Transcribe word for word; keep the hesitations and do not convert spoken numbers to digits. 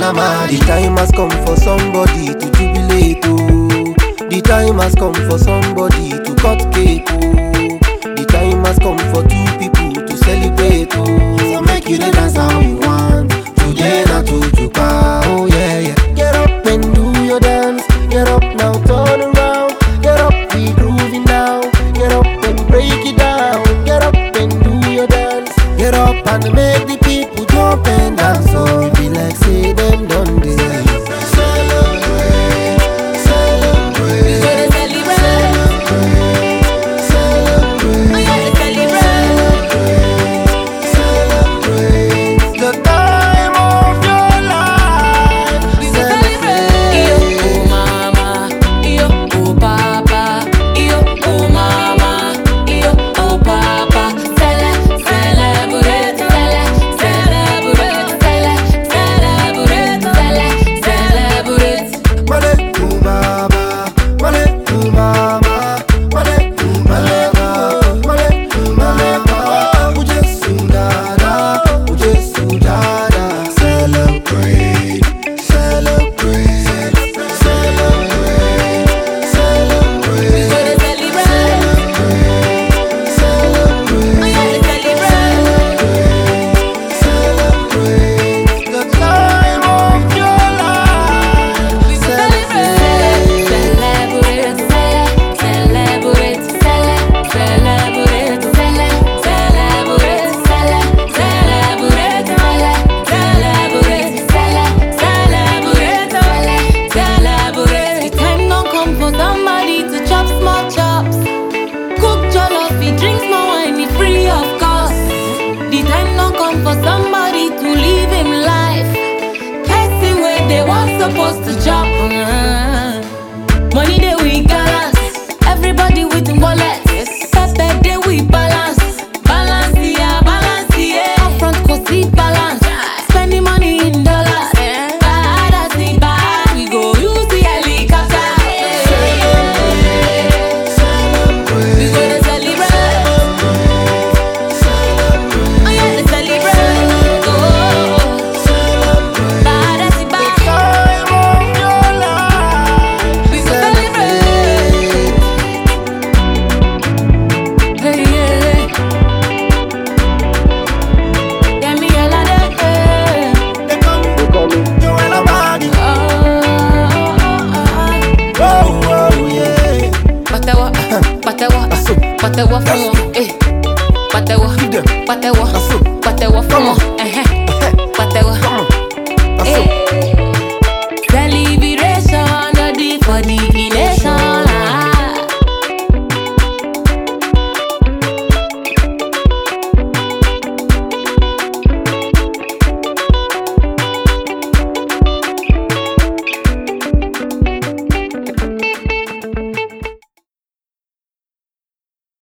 Lamadi. The time has come for somebody to jubilate, oh. The time has come for somebody to cut cake, oh. The time has come for two people to celebrate, oh. So make you dance how you want. Today not to Juka, oh yeah, yeah. Get up and do your dance. Get up now, turn around. Get up, we grooving now. Get up and break it down. Get up and do your dance. Get up and make the people jump and dance. So it be like say them done this. Celebrate, celebrate, celebrate, celebrate, celebrate, celebrate the time of your life. Celebrate. Iyo oh mama, iyo oh papa, iyo oh mama, iyo oh papa. Cele, celebrate, cele, celebrate, cele, celebrate, cele, celebrate. Male to mama, male to mama, male to mama, male to mama. Uje sudada, uje sudada. Celebrate, celebrate, celebrate, celebrate, celebrate, celebrate the time of your life. Celebrate. Celebrate, cele, celebrate, cele, celebrate, cele, celebrate, cele, celebrate, cele, celebrate, cele, celebrate, cele, celebrate. The time don't come for somebody to chop small chops, cook jollof, he drink small wine, he free of cost. The time don't come for somebody to live him life, person where they was supposed to chop. Money they we balance, everybody with the wallet. Pepper they we balance, balance yeah, balance yeah. Upfront cost it balance, spending money in dollars. Bad as it bad, we go use the helicopter. We go to celebrate, oh yeah, to celebrate. Oh, bad as it bad, Time of your life. we go celebrate. Hey, yeah. Yeah, me a lot of, eh. They call me, they call me Joanna Madi. Oh, oh, oh, Oh, oh, yeah. Patewa, patewa, Aso. patewa fumo, eh. Patewa, Give them. patewa, Aso. patewa fumo, eh.